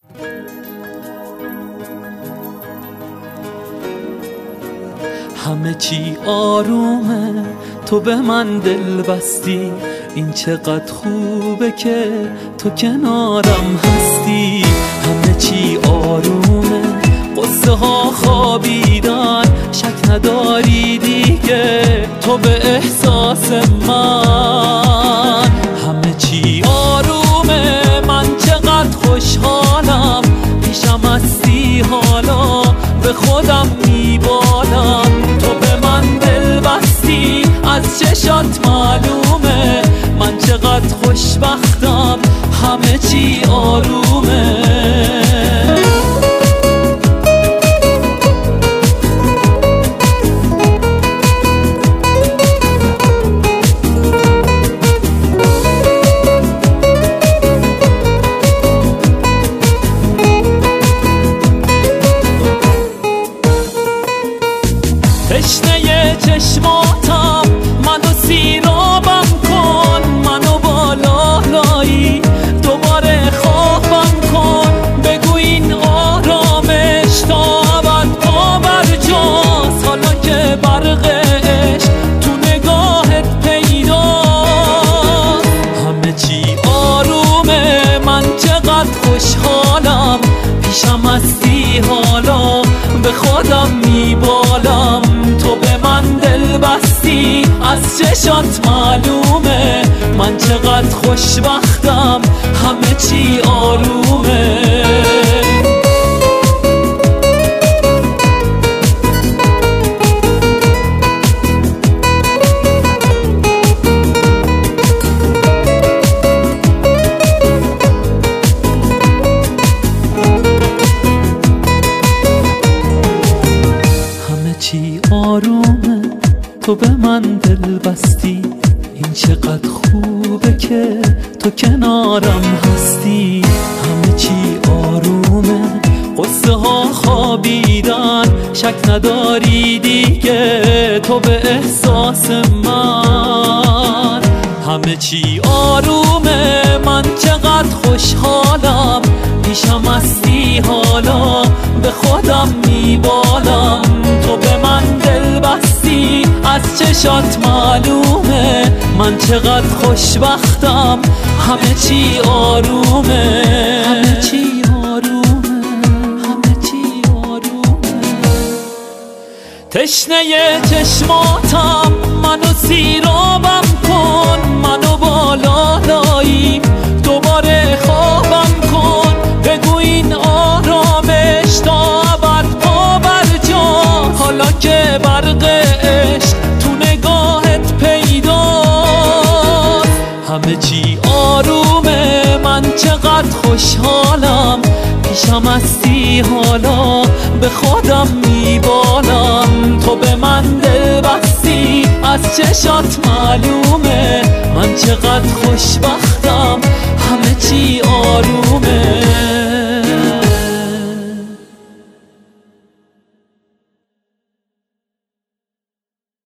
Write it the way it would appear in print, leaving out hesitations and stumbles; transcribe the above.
همه چی آرومه، تو به من دل بستی، این چقدر خوبه که تو کنارم هستی. همه چی آرومه، قصه ها خوابیدن، شک نداری دیگه تو به احساس من. همه چی آرومه، من چقدر خوشحالم، پیشم هستی حالا به خودم میبالم. تو به من دل بستی، از چشات معلومه من چقدر خوشبختم، همه چی آرومه. تشنه چشماتم، منو سیرابم کن، منو بالا لایی دوباره خوابم کن. بگو این آرامش تا ابد پا برجاست، حالا که برق عشق تو نگاهت پیداست. همه چی آرومه، من چقدر خوشحالم، پیشم هستی حالا به خودم میبالم. تو به من دل بستی، از چشات معلومه من چقدر خوشبختم، همه چی آرومه. چی آرومه، تو به من دل بستی، این چقدر خوبه که تو کنارم هستی. همه چی آرومه، قصه ها خوابیدن، شک نداری دیگه تو به احساس من. همه چی آرومه، من چقدر خوشحالم، پیشم هستی حالا به خودم میبالم. تو به من دل بستی، از چشات معلومه من چقدر خوشبختم، همه چی آرومه. همه چی آرومه، همه چی آرومه. تشنه چشماتم، منو سیرابم کن، منو بالا لایی دوباره خوابم کن. بگو این آرامش تا ابد پا برجاست، حالا که برق عشق تو نگاهت پیداست. همه چی آرومه، من چقدر خوشحالم، پیشم هستی حالا به خودم میبالم. تو به من دل بستی، از چشات معلومه من چقدر خوشبختم، همه چی آرومه.